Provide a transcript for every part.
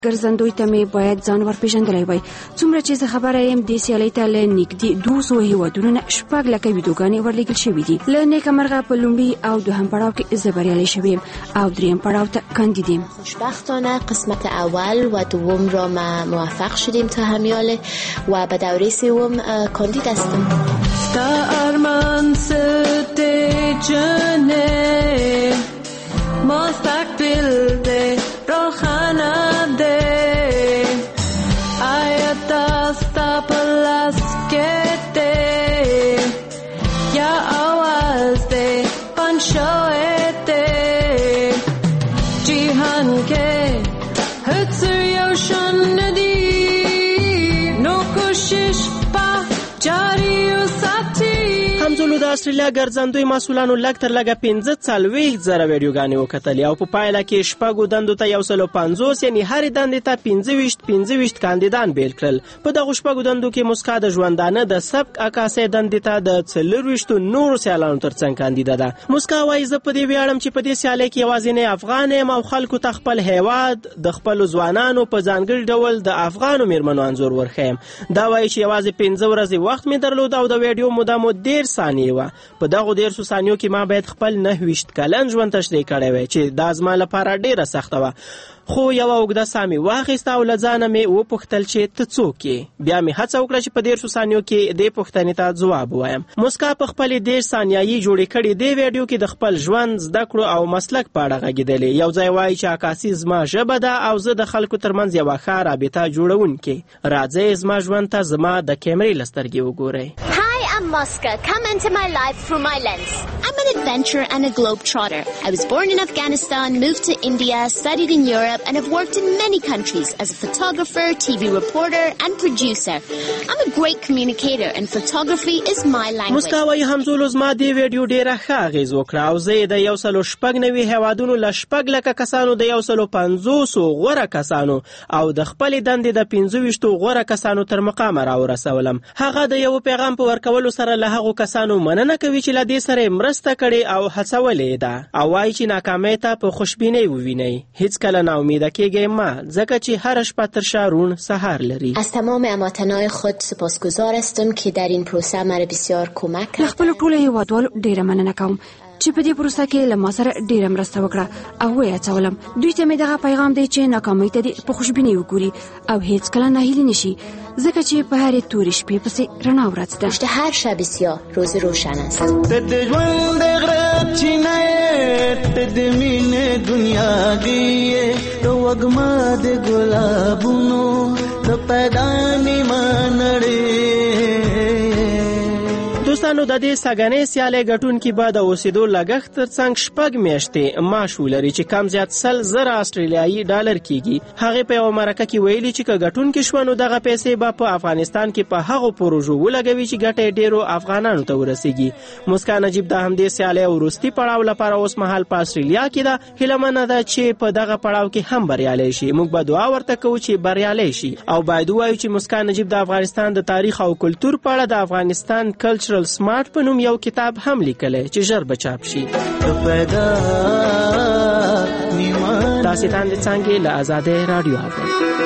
ګرځندوی ته مې باید ځان ورپېژندلی وای. څومره چې زه خبره یم دې سیالۍ ته له نږدې 200 هېوادونو نه 6 لکه ویډیوګانې ورلېږل شوي دي. له نیکه مرغه په لومړي او دوهم پړاو کې زه بریالی شوی یم او دریم پړاو ته کاندید یم. خوشبختانه قسمت اول و دوم را ما موفق شدیم تا همیاله و به دوره سوم کاندید هستم. تا ارمان ستجنه مستقبل ده روخانه ده آیت استا پلسکته یا آواز ده پنشوته جیهان که هتسر یوشن ندی نو کوشش پا جاری و ساتی. همزولو د استرالیا ګرځندوی مسؤلانو لږ تر لږه 45,000 ویډیوګانې وکتلې او په پایله کې 6 دندو ته 150 یعنې هرې دندې ته 25 کاندیدان بیل کړل. په دغو 6 دندو کې مسکا د ژوندانه د سبک عکاسۍ دندې ته د 24 نورو سیالانو ترڅنګ کاندیده ده. مسکا وایي زه په دې ویاړم چې په دې سیالۍ کې یوازینی افغان یم او خلکو ته خپل هیواد د خپلو ځوانانو په ځانګړي ډول د افغانو میرمنو انځور ورښیم. دا وایي چې یوازې 15 ورځې وخت مې درلود او د ویډیو موده مو 10 ثانیې وه. په دغو 10 ثانیو کې ما باید خپل 29 کلن ژوند تشریح کړی وی چې دا زما لپاره ډیره سخته وه. خو یوه اوږده ساه مې واخیسته او له ځانه مې وپوښتل چې ته څوک یې. بیا مې هڅه وکړه چې په 10 ثانیو کې دې پوښتنې ته ځواب ووایم. مسکا په خپلې 10 ثانیایي جوړې کړې دې ویډیو کې د خپل ژوند، زده کړو او مسلک په اړه غږېدلې. یو ځای وایي چې عکاسي زما ژبه ده او زه د خلکو ترمنځ یوه ښه رابطه جوړونکې. راځئ زما ژوند ته زما د کیمرې له سترګې وګورئ. Moscow, come into my life through my lens. I'm an adventurer and a globetrotter. I was born in Afghanistan, moved to India, studied in Europe, and have worked in many countries as a photographer, TV reporter, and producer. I'm a great communicator, and photography is my language. مسکا وایي همزولو زما دې ویډیو ډېره ښه اغېز وکړه او زه یې د 196 هېوادونو له 6 لکه کسانو د 150 غوره کسانو او د خپلې دندې د 25 غوره کسانو تر مقامه راورسولم. هغه د یو پیغام په ورکولو سره له هغو کسانو مننه کوي چې له دې سره مرسته کړې او هڅولې ده او وایي چې ناکامۍ ته په خوشبینۍ ووینئ. هیڅکله ناامیده کېږئ مه، ځکه چې هر شپه تر شا روڼ سهار لري. از تمام هموطنان خود سپاسگزار هستم که در این پروسه مرا بسیار کمک کرد. له خپلو ټولو هېوادوالو ډېره مننه کوم چې په دې پروسه کې له ما سره ډېره مرسته وکړه او ویې هڅولم. دوی ته مې دغه پیغام دی چې ناکامۍ ته دې په خوشبینۍ وګوري او هیڅکله ناهیلي نشي، ځکه چې په هرې تورې شپې پسې رڼا ورځ ده. پشت هر شب سیاه روز روشن است. ته د ژوند غرب چینه ته د مینې دنیا دی ته وږمه د ګلابونو ته پیدا نیمه نړۍ. دوستانو د دې سږنۍ سیالۍ ګټونکي به د اوسېدو لګښت ترڅنګ 6 میاشتې معاش ولري چې کم زیات 100,000 استرالیایي ډالر کیږي. هغې په یوه مرکه کې ویلي چې که ګټونکي شوه نو دغه پیسې به په افغانستان کې په هغو پروژو ولګوي چې ګټه یې ډېرو افغانانو ته ورسیږي. مسکا نجیب د همدې سیالۍ وروستي پړاو لپاره اوس مهال په استرالیا کې ده. هیله ده چې په دغه پړاو کې هم بریالی شي. موږ به دعا ورته کوو چې بریالی شي او باید ووایو چې مسکا نجیب د افغانستان د تاریخ او کلتور په اړه د افغانستان کلچرل سمارټ په نوم یو کتاب هم لیکلی چې ژر به چاپ شي. تاسې تاندې څانګې له آزادۍ راډیو اورئ.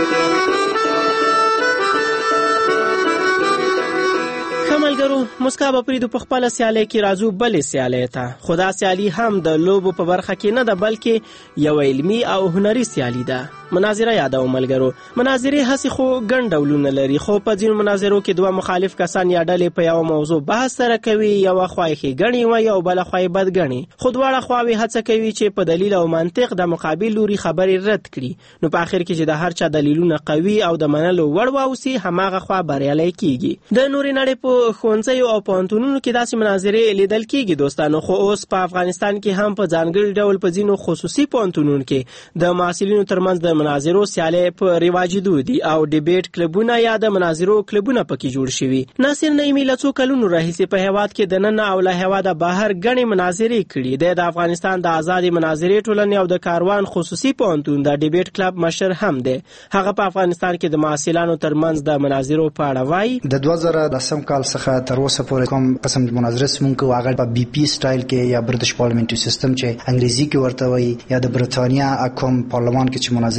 ملګرو مسکا به پریدو په خپله سیالۍ کې راځو بلې سیالۍ ته. خو دا سیالي هم د لوبو په برخه کې نه ده بلکې یو علمي او هنري سیالي ده. مناظره یادوم ملګرو. مناظرې هسې خو ګڼ ډولونه لري، خو په ځینو مناظرو کې دوه مخالف کسان یا ډلې په یوه موضوع بحث سره کوي، یوه خوا یې ښېګڼې وایي او بله خوا یې بدګڼې، خو دواړه خواوې هڅه کوي چې په دلیل او منطق د مقابل لوري خبرې رد کړي. نو په آخر کې چې د هر چا دلیلونه قوي او د منلو وړ واوسي هماغه خوا بریالی کیږي. د نورې نړۍ په ښوونځیو او پوهنتونونو کې داسې مناظرې لیدل کیږي دوستانو، خو اوس په افغانستان کې هم په ځانګړي ډول په ځینو خصوصي پوهنتونونو کې د محصلینو ترمنځ د مناظرو سیالۍ په رواجېدو دي او ډیبیټ کلبونه یا د مناظرو کلبونه پکې جوړ شوي. ناصر نعیمي له څو کلونو راهیسې په هېواد کې دننه او له هېواده بهر ګڼې مناظرې کړي. د افغانستان د آزادې مناظرې ټولنې او د کاروان خصوصي پوهنتون د ډیبیټ کلب مشر هم دی. هغه په افغانستان کې د محصلانو ترمنځ د مناظرو په اړه وایي. د 2010 کال څخه تر اوسه پورې کوم قسم مناظرې مونږ هغه په بي پي سټایل کې یا برټش پارلیمنټري سیستم چې انګریزي کې ورته وایي یا د برتانیا کوم پارلمان کې چې مناظرې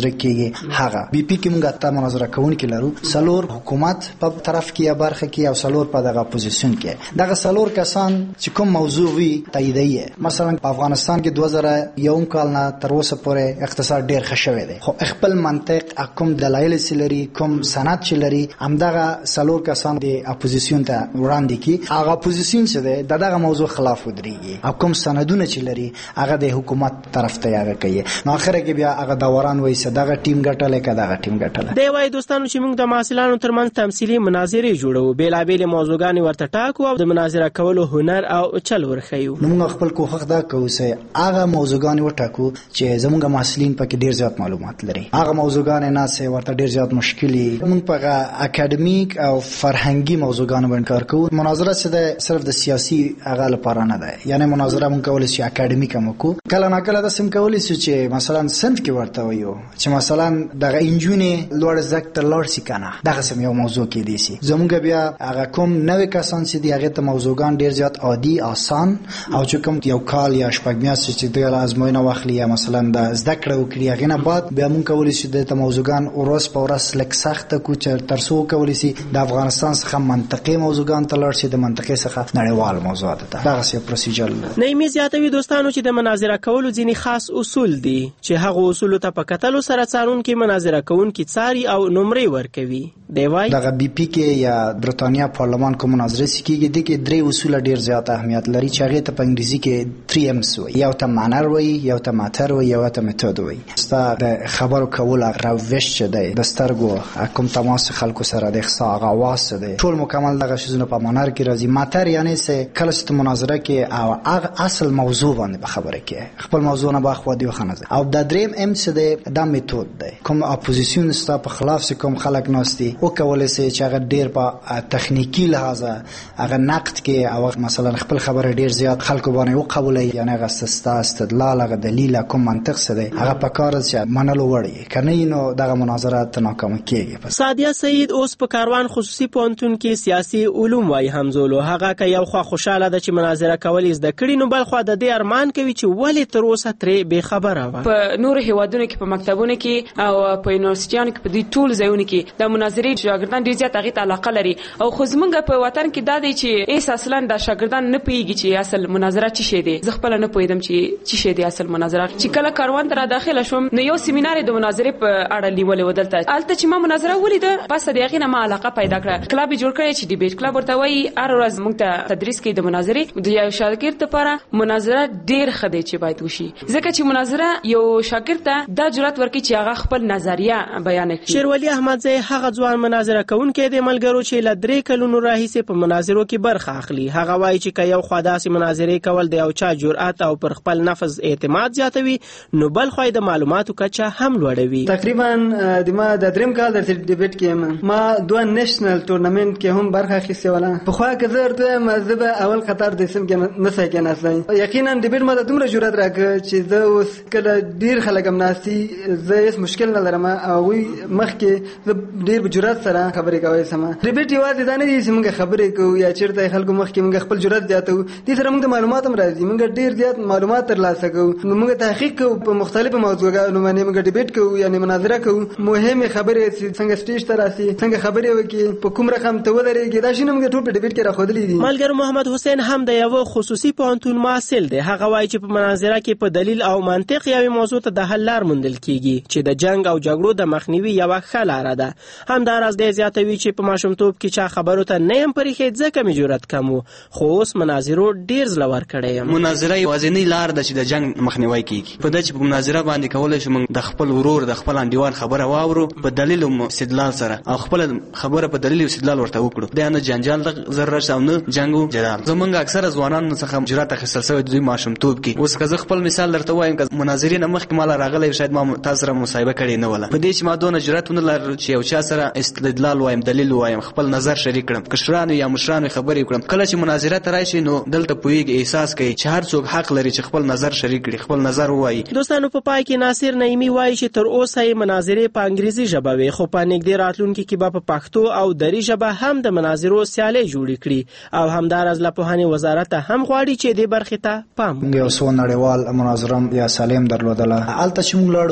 مناظره کیږي هغه بي پی کې موږ ته مناظره کوونکي لرو سلور حکومت په طرف کې یا برخه کې او سلور په دغه اپوزیشن کې دغه سلور کسان چې کوم موضوع وي تاییدوي مثلا په افغانستان کې 2001 کال نه تر اوسه پورې اقتصاد ډیر ښه شوی دی خو خپل منطق کوم دلایل سلري کوم سند چلري همدغه سلور کسان د اپوزیشن ته وړاندې کی هغه اپوزیشن چې دی دغه موضوع خلاف ودرېږي او کوم سندونه چلري هغه د حکومت طرف ته یې کوي نو اخر کې بیا هغه دوران وایي دغه ټیم ګټل کداغه ټیم ګټل دی وای دوستانو چې موږ د محصلانو ترمنځ تمثيلي مناظرې جوړو بیلابېل موضوعګانې ورته ټاکو او د مناظره کولو هنر او چل ورخیو نو موږ خپل کوښښ دا کوو چې هغه موضوعګانې وټاکو چې زموږ محصلین پکې ډیر زیات معلومات لري هغه موضوعګانې نه چې ورته ډیر زیات مشکلي موږ په اکیډمیک او فرهنګي موضوعګانو باندې کار کوو مناظره څه صرف د سیاسي هغه لپاره نه ده یعنی مناظره موږ کولای شو اکیډمیک هم وکړو کله نه کله د سم کولای شو چې مثلا صنف کې ورته وایو چې مثلا دغه انجونې لوړ زکت لوړ سي کنه دغه سم یو موضوع کې دي سي زموږ بیا هغه کوم نوې کسان چې دی هغه ته موضوعګان ډیر زیات عادي آسان او چې کوم یو کال یا شپږ میاشتې چې د ازموینه واخلي یا مثلا د زده کړو کړی هغه نه بعد بیا موږ کولای شو د موضوعګان ورس په ورس لک سخت کو چې ترسو کولای شي د افغانستان څخه منطقي موضوعګان ته لړ شي د منطقي څخه نړیوال موضوعات ته دغه سی پروسیجر نه می زیاتوي دوستانو چې د مناظره کولو ځینی خاص اصول دي چې هغه اصول ته په کتلو سره څارون کې مناظره کوونکي څاري او نمرې ورکوي دی وای دغه بي پی کې یا برتانیا پارلمان کوم مناظره سکیږي د کې درې اصول ډیر زیات اهمیت لري چې هغه ته په انګریزي کې 3M's وي یو ته مانر وي یو ته ماتر وي یو ته میتود وي ستا د خبرو کول راوښ چې دی د سترګو کوم تماس خلکو سره د ښه اغاواز دی ټول مکمل دغه شیزونه په مانر کې راځي ماتر یعنی څه کله چې مناظره کې او اصل موضوع باندې خبره کې خپل موضوع نه باخوا دی خنځ او د دریم ام څه دی د میتود دی کوم اپوزیشن ستا په خلاف کوم خلک نوستي او کولای شي چې هغه ډیر په تخنیکی لحاظ هغه نقد کې او مثلا خپل خبره ډیر زیات خلکو باندې وقبولي یعنی هغه سستا استدلال هغه دلیل کوم منطق څه دی هغه په کار چې منلو وړي کنه نو دغه مناظرات ناکام کیږي سادیه سید اوس په کاروان خصوصي پونتون کې سیاسي علوم وای همزولو هغه که یو خو خوشاله ده چې مناظره کول زده کړي نو بل خو د دې ارمان کوي چې ولې تر اوسه ترې به خبره و په نور هیوادونو کې په مکتبونو کې او په یونیورسيټیانو کې په دې ټول ځایونو کې د مناظرې شاګردان ډیر زیات هغه علاقه لري او خو زمونږ په وطن کې دا دی چې اصلا د شاګردان نه پیږي چې اصل مناظره چی شي دي زه خپل نه پوهیدم چې چی شي دي اصل مناظره چې کله کاروان ته داخله شوم نو یو سیمینار د مناظرې په اړه لیول ودلته الته چې ما مناظره ولیده پس د هغه نه ما علاقه پیدا کړه کلاب جوړ کړی چې ډیبیټ کلاب ورته وایي هر ورځ موږ ته تدریس کوي د مناظرې د یو شاګرد لپاره مناظره ډیر ښه دی چې باید وشي ځکه چې مناظره یو شاګرد ته د جرأت ورکړي چې هغه خپل نظریه بیان کړي شیرولی احمدزی هغه ځوان مناظره کوونکی د ملګرو چې ل 3 کلونو راهیسې په مناظرو کې برخه اخلي هغه وایي چې یو خداسي مناظرې کول د یو چا جرأت او پر خپل نفس اعتماد زیاتوي نو بل خو د معلوماتو کچه هم لوړوي تقریبا د ما د دریم کال د ډیبیټ کې ما دوه نېشنل ټورنمنت کې هم برخه اخیستې وله په خوا کې زه ورته مذهب اول قطار د سم کې نه سکه نسلای یقینا ډیبیټ ما د دومره جرأت راکړ چې زه اوس کله ډیر خلک هم ناسي زه هیڅ مشکل نه لرم او مخ کې زه ډیر جرأت سره خبرې کوي سم ډیبیټ یوازې دا نه دي چې موږ خبرې کوو یا چیرته خلکو مخ کې موږ خپل جرأت زیاتو دي سره موږ معلومات هم راځي موږ ډیر زیات معلومات ترلاسه کوو نو موږ تحقیق کوو په مختلفو موضوعاتو باندې موږ ډیبیټ کوو یعنی مناظره کوو مهمه خبرې څنګه سټیج ته راسي څنګه خبرې وکړي په کوم رقم ته ودرېږي دا شنو موږ ټول په ډیبیټ کې راخودلې دي ملګر محمد حسین هم د یو خصوصي پوهنتون محصل دی هغه وایي چې په مناظره کې په دلیل او منطق یوه موضوع ته د حل لار موندل کیږي چې د جنگ او جګړو د مخنیوي یو ښه لار ده همداراز د زیاتوي چې په ماشومتوب کې چا خبرو ته نه هم پرېښید ځکه مې جرأت کم و خو اوس مناظرو ډیر زلور کړی یم مناظره یوازینی لار ده چې د جنگ مخنیوي کیږي په دې چې په مناظره باندې کولای شو موږ د خپل ورور د خپل انډیوال خبره واورو په دلیل او استدلال سره او خپل خبره په دلیل او استدلال ورته وکړو دا نه جنجال د ضرر او نه جنگ او جدال زمونږ اکثره ځوانان څخه جرأت اخیستل شوی د ماشومتوب کې اوس که زه خپل مثال درته وایم که مناظرین مخکې مال راغلی شاید ما تاسو سره مصاحبه کړې نه وله په دې چې ما دونه جرأت ونه لرل چې یو چا سره استدلال وایم دلیل وایم خپل نظر شریک کړم کشرانو یا مشرانو خبرې وکړم کله چې مناظره ته راشي نو دلته پوهیږي احساس کوي چې هر څوک حق لري چې خپل نظر شریک کړي خپل نظر وایي دوستانو په پای کې ناصر نعیمی وایي چې تر اوسه یې مناظرې په انګریزي ژبه وي خو په نږدې راتلونکي کې به په پښتو او دری ژبه هم د مناظرو سیالۍ جوړې کړي او همداراز له پوهنې وزارت هم غواړي چې دې برخې ته پام یو څو نړیوال مناظره یا سالم درلودله الته چې موږ لاړو کوریا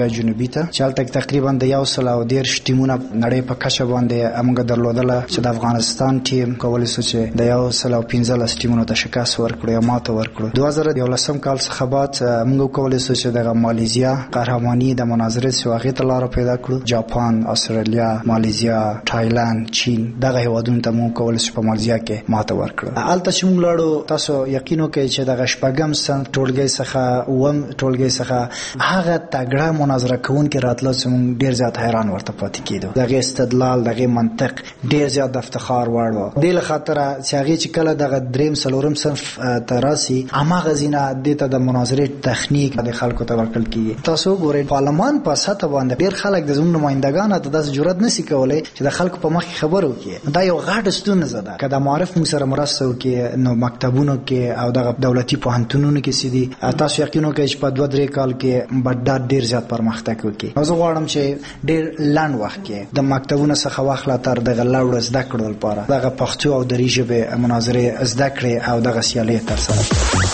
کوریا جنوبي ته چې هلته تقریبا د 110 ټیمونه نړۍ په کچه باندې موږ درلودله چې د افغانستان ټیم کولی شو چې د 115 ټیمونو ته شکست ورکړو یا ماته ورکړو. 2011 کال څخه بعد موږ کولی شو چې د مالیزیا قهرماني د مناظرې سواغې ته لار پیدا کړو. جاپان، استرالیا، مالیزیا، تایلند، چین دغه هیوادونو ته موږ کولی شو په مالیزیا کې ماته ورکړو. هلته چې موږ لاړو تاسو یقین وکړئ چې د شپږم سن ټولګي څخه اووم ټولګي څخه هغه تګړه مناظره کوونکي راتله چې موږ ډیر زیات حیران ورته پاتې کېدو. دغه استدلال دغه منطق ډیر زیات د افتخار وړ و. دې له خاطره چې هغه چې کله دغه دریم څلورم صنف ته راسي هماغه زینه دته د مناظرې تخنیک د خلکو ته ورکړل کیږي. تاسو ګورئ پارلمان په سطح باندې ډیر خلک د زموږ نمائندګان ته د جرأت نشي کولای چې د خلکو په مخ خبرو کوي. دا یو غټ ستونزه ده. کله معرف موږ سره مرسته وکړي نو مکتبونو کې او د دولتي پوهنتونونو کې سيدي تاسو یقین وکړئ چې په 2-3 کال کې به ډیر زیات پرمختګ وکړي. زه غواړم چې ډیر لاند وخت کې د مکتبونو څخه واخله تر دغه لاوړ زده کړو لپاره دغه پښتو او دري ژبه مناظره زده کړې او دغه سیالۍ تر سره.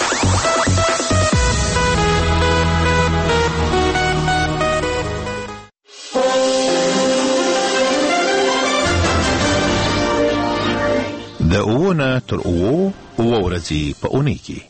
د اوونه تر اوو ورځې په اونۍ کې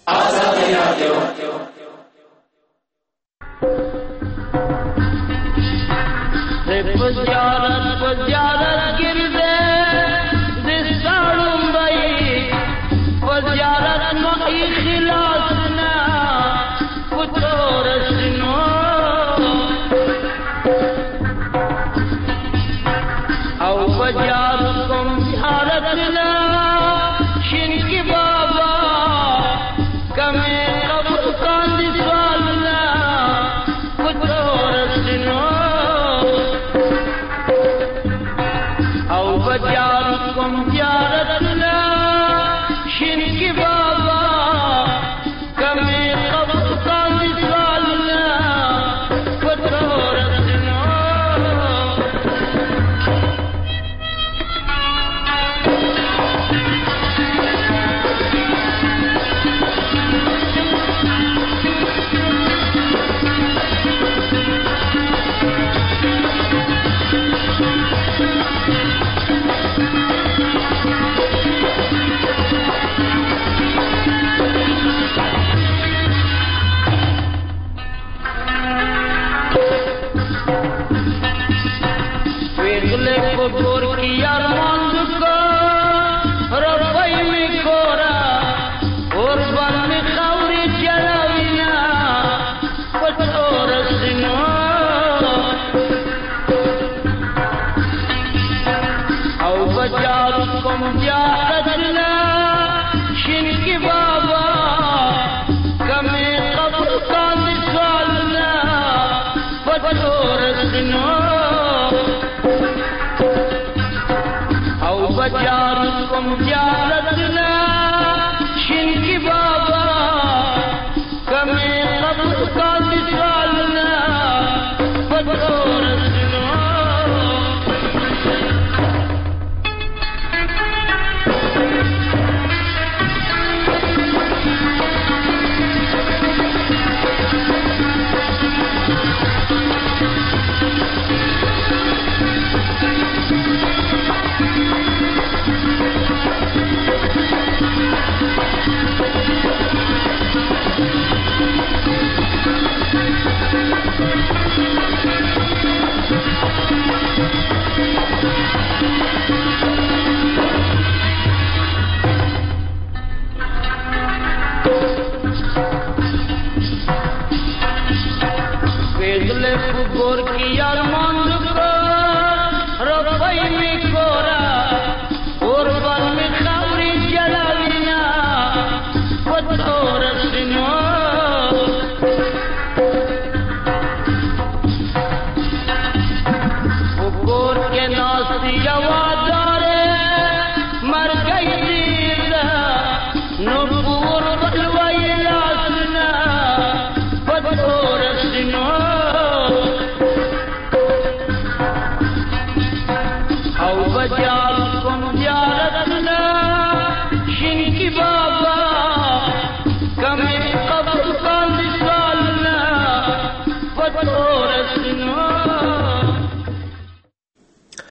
Yeah.